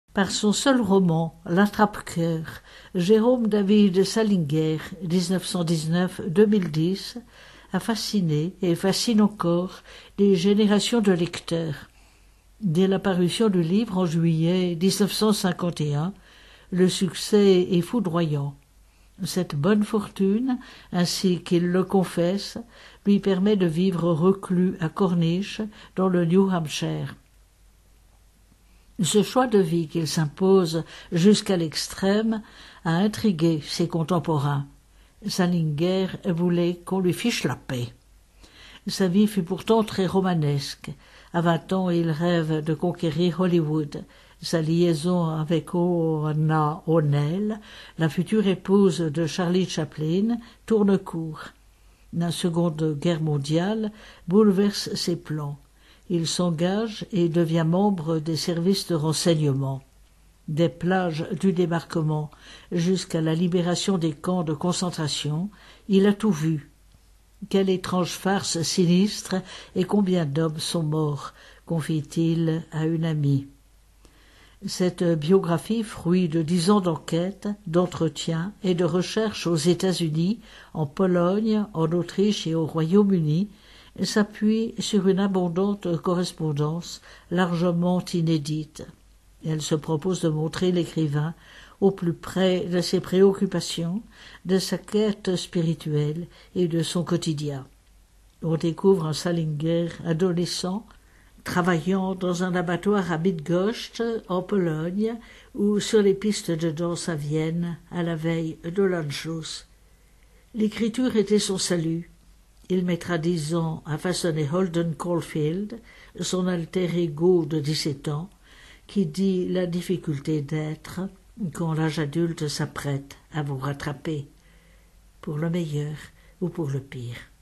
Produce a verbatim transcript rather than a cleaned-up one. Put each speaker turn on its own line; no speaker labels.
Par son seul roman, L'Attrape-cœur, Jérôme David Salinger, dix-neuf cent dix-neuf à deux mille dix, a fasciné et fascine encore des générations de lecteurs. Dès la parution du livre en juillet dix-neuf cent cinquante et un, le succès est foudroyant. Cette bonne fortune, ainsi qu'il le confesse, lui permet de vivre reclus à Corniche, dans le New Hampshire. Ce choix de vie qu'il s'impose jusqu'à l'extrême a intrigué ses contemporains. Salinger voulait qu'on lui fiche la paix. Sa vie fut pourtant très romanesque. À vingt ans, il rêve de conquérir Hollywood. Sa liaison avec Oona O'Neill, la future épouse de Charlie Chaplin, tourne court. La Seconde Guerre mondiale bouleverse ses plans. Il s'engage et devient membre des services de renseignement. Des plages du débarquement jusqu'à la libération des camps de concentration, il a tout vu. Quelle étrange farce sinistre et combien d'hommes sont morts, confie-t-il à une amie. Cette biographie, fruit de dix ans d'enquête, d'entretien et de recherche aux États-Unis, en Pologne, en Autriche et au Royaume-Uni, s'appuie sur une abondante correspondance largement inédite. Elle se propose de montrer l'écrivain au plus près de ses préoccupations, de sa quête spirituelle et de son quotidien. On découvre un Salinger adolescent, travaillant dans un abattoir à Bydgoszcz, en Pologne, ou sur les pistes de danse à Vienne, à la veille de l'Anschluss. L'écriture était son salut. Il mettra dix ans à façonner Holden Caulfield, son alter ego de dix-sept ans, qui dit la difficulté d'être quand l'âge adulte s'apprête à vous rattraper, pour le meilleur ou pour le pire.